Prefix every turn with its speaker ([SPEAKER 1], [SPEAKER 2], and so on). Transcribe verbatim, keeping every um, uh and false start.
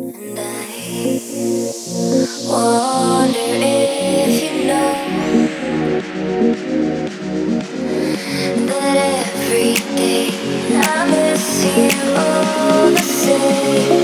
[SPEAKER 1] And I wonder if you know that every day I miss you all the same.